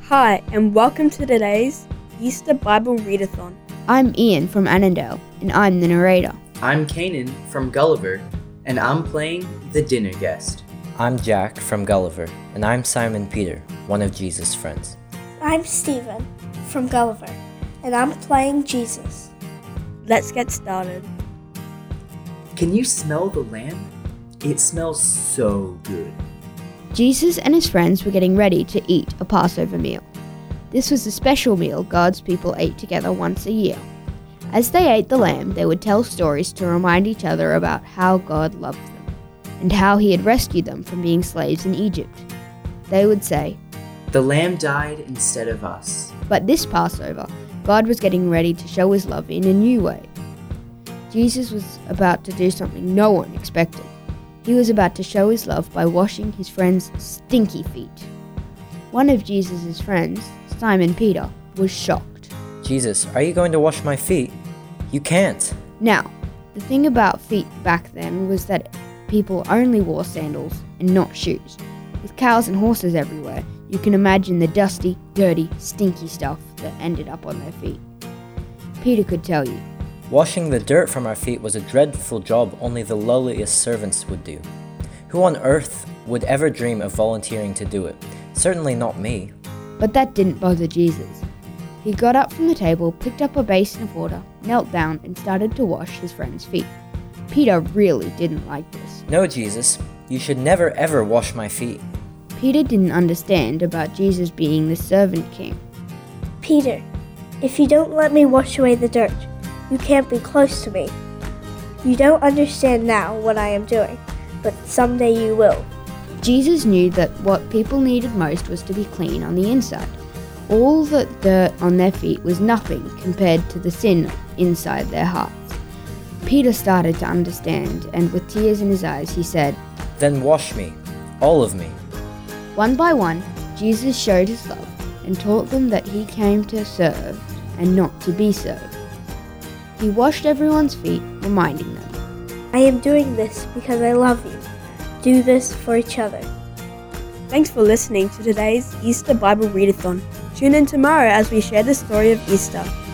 Hi, and welcome to today's Easter Bible Readathon. I'm Ian from Annandale, and I'm the narrator. I'm Kanan from Gulliver, and I'm playing the dinner guest. I'm Jack from Gulliver, and I'm Simon Peter, one of Jesus' friends. I'm Stephen from Gulliver, and I'm playing Jesus. Let's get started. Can you smell the lamb? It smells so good. Jesus and his friends were getting ready to eat a Passover meal. This was a special meal God's people ate together once a year. As they ate the lamb, they would tell stories to remind each other about how God loved them, and how he had rescued them from being slaves in Egypt. They would say, "The lamb died instead of us." but this Passover, God was getting ready to show his love in a new way. Jesus was about to do something no one expected. He was about to show his love by washing his friends' stinky feet. One of Jesus' friends, Simon Peter, was shocked. Jesus, are you going to wash my feet? You can't. Now, the thing about feet back then was that people only wore sandals and not shoes. With cows and horses everywhere, you can imagine the dusty, dirty, stinky stuff that ended up on their feet. Peter could tell you. Washing the dirt from our feet was a dreadful job only the lowliest servants would do. Who on earth would ever dream of volunteering to do it? Certainly not me. But that didn't bother Jesus. He got up from the table, picked up a basin of water, knelt down, and started to wash his friend's feet. Peter really didn't like this. No, Jesus, you should never ever wash my feet. Peter didn't understand about Jesus being the servant king. Peter, if you don't let me wash away the dirt, you can't be close to me. You don't understand now what I am doing, but someday you will. Jesus knew that what people needed most was to be clean on the inside. All the dirt on their feet was nothing compared to the sin inside their hearts. Peter started to understand, and with tears in his eyes, he said, Then wash me, all of me. One by one, Jesus showed his love and taught them that he came to serve and not to be served. He washed everyone's feet, reminding them, I am doing this because I love you. Do this for each other. Thanks for listening to today's Easter Bible Readathon. Tune in tomorrow as we share the story of Easter.